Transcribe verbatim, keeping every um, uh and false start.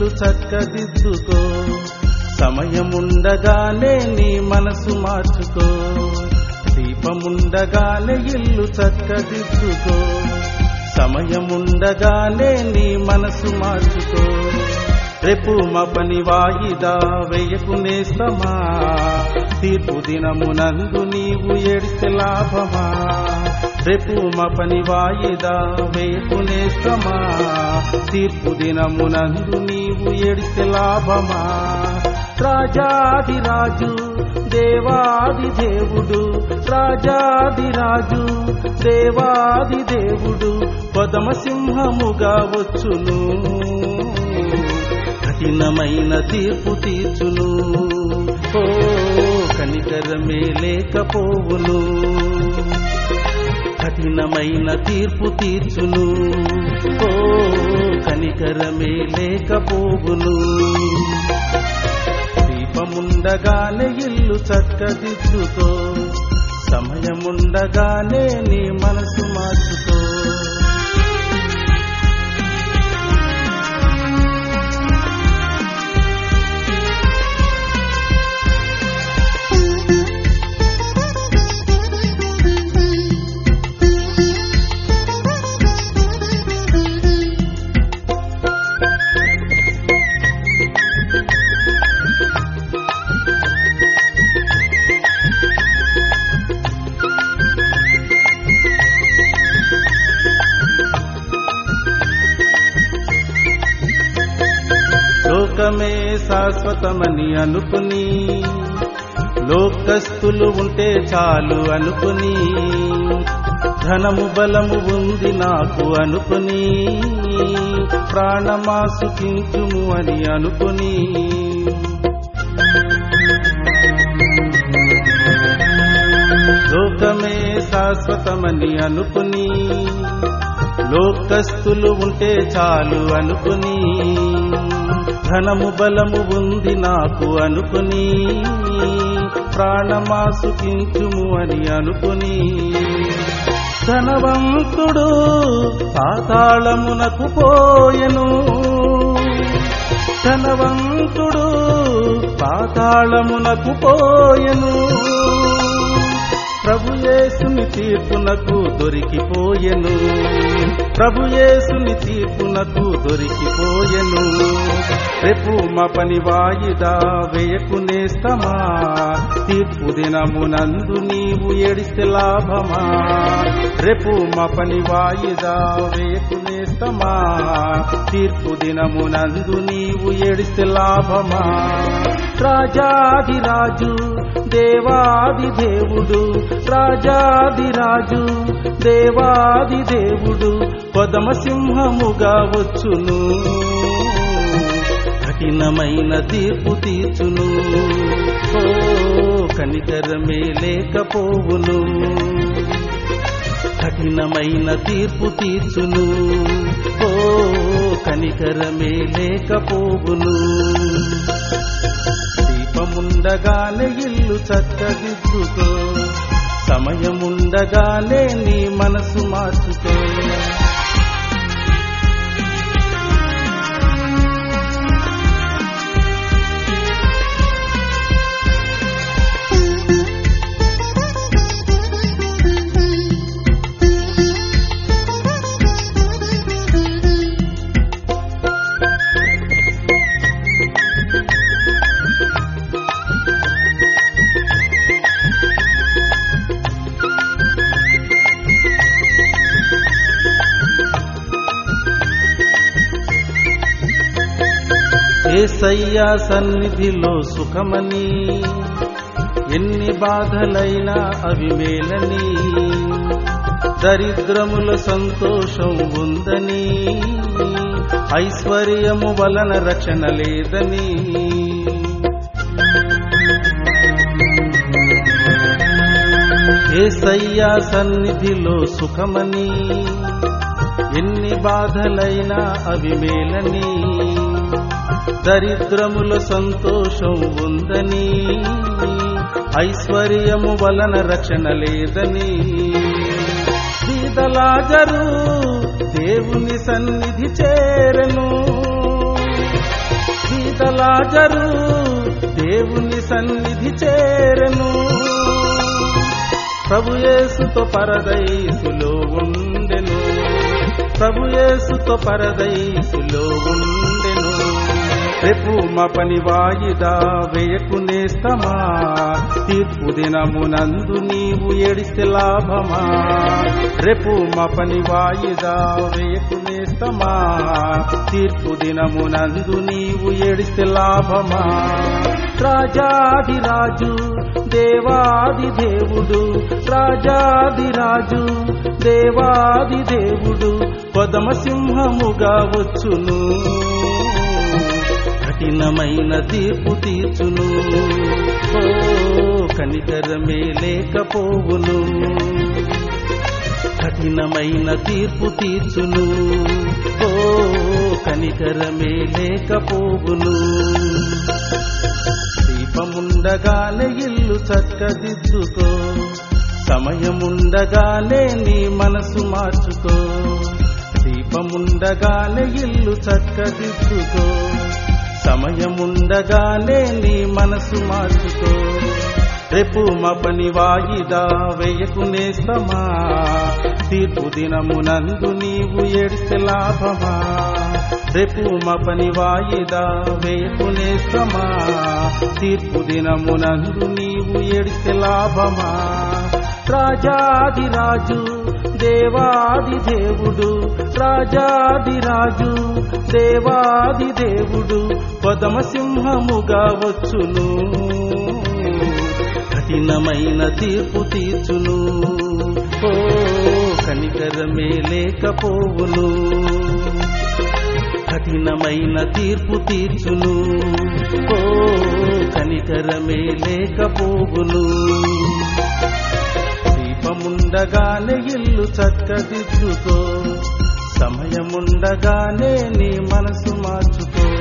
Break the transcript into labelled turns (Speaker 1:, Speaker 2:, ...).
Speaker 1: ఇల్లు చక్కదిద్దుకో, సమయముండగానే నీ మనసు మార్చుకో. దీపముండగానే ఇల్లు చక్కదిద్దుకో, సమయముండగానే నీ మనసు మార్చుకో. రేపు మా పని వాయిదా వేయకు నేస్తమా, తీర్పు దినమునందు నీవు ఏడిస్తే లాభమా. రేపు మా పని వాయిదా వేయకు నేస్తమా, తీర్పు దినమునందు నీవు ఏడిస్తే లాభమా. రాజాది రాజు దేవాది దేవుడు, రాజాది రాజు దేవాది దేవుడు పదమ సింహముగా వచ్చును, కఠినమైన తీర్పు తీర్చును. ఓ కనికరమే లేకపోవును, కఠినమైన తీర్పు తీర్చును. ఓ కనికరమే లేకపోవును. దీపముండగానే ఇల్లు చక్కదిద్దుకో, సమయముండగానే నీ మనసు మార్చుకో. లోకమే శాశ్వతమని అనుకుని, లోకస్తులు ఉంటే చాలు అనుకుని, ధనము బలము ఉంది నాకు అనుకుని, ప్రాణమా సుఖించుము అని అనుకుని. లోకమే శాశ్వతమని అనుకుని, లోకస్తులు ఉంటే చాలు అనుకుని, ధనము బలము ఉంది నాకు అనుకుని, ప్రాణమా సుఖించుము అని అనుకుని. ధనవంతుడు పాతాళమునకు పోయెను, ధనవంతుడు పాతాళమునకు పోయెను, ప్రభుయేసుని తీర్పునకు దొరికిపోయెను, ప్రభుయేసుని తీర్పునకు దొరికిపోయెను. రేపు మా పని వాయిదా వేయకు నేస్తమా, తీర్పు దినమునందు నీవు ఏడిస్తే లాభమా. రేపు మా పని వాయిదా వేయకు నేస్తమా, తీర్పు దినమునందు నీవు ఏడిస్తే లాభమా. రాజాది రాజు దేవాది దేవుడు, రాజాది రాజు దేవాది దేవుడు పదమ సింహముగా వచ్చును, కఠినమైన తీర్పు తీర్చును. ఓ కనికరమే లేకపోవును, కఠినమైన తీర్పు తీర్చును. ఓ కనికరమే లేకపోవును. దీపముండగానే ఇల్లు చక్కదిద్దుకో, సమయముండగానే నీ మనసు మార్చుకో. యేసయ్యా సన్నిధిలో సుఖమని, ఎన్ని బాధలైనా అవి మేలని, దరిద్రముల సంతోషం ఉందని, ఐశ్వర్యము వలన రక్షణ లేదని. యేసయ్యా సన్నిధిలో సుఖమని, ఎన్ని బాధలైనా అవి మేలని, దరిద్రముల సంతోషం ఉందని, ఐశ్వర్యము వలన రక్షణ లేదని. బీదలాజరు దేవుని సన్నిధి చేరెను, చనిపోయినంత లాజరు దేవుని సన్నిధి చేరెను. ప్రభుయేసుతో పరదైసులో ఉండెను, ప్రభుయేసుతో పరదైసులో ఉండెను. రేపు మా పని వాయిదా వేయకు నేస్తమా, తీర్పు దినమునందు నీవు ఏడిస్తే లాభమా. రేపు మా పని వాయిదా వేయకు నేస్తమా, తీర్పు దినమునందు నీవు ఏడిస్తే లాభమా. రాజాది రాజు దేవాది దేవుడు, రాజాది రాజు దేవాది దేవుడు పదమ సింహముగా వచ్చును, కఠినమైన తీర్పు తీర్చును. ఓ కనికరమే లేకపోవును, కఠినమైన తీర్పు తీర్చును. ఓ కనికరమే లేకపోవును. దీపముండగానే ఇల్లు చక్కదిద్దుకో, సమయముండగానే నీ మనసు మార్చుకో. దీపముండగానే ఇల్లు చక్కదిద్దుకో, సమయముండగానే నీ మనసు మార్చుకో. రేపు మా పని వాయిదా వేయకు నేస్తమా, తీర్పు దినమునందు నీవు ఏడిస్తే లాభమా. రేపు మా పని వాయిదా వేయకు నేస్తమా, తీర్పు దినమునందు నీవు ఏడిస్తే లాభమా. రాజాది రాజు దేవాది దేవుడు, రాజాది రాజు దేవాది దేవుడు పదమ సింహముగా వచ్చును, కఠినమైన తీర్పు తీర్చును. ఓ కనికరమే లేకపోవును, కఠినమైన తీర్పు తీర్చును. ఓ కనికరమే లేకపోవును. దీపముండగానే ఇల్లు చక్కదిద్దుకో, సమయముండగానే నీ మనసు మార్చుకో.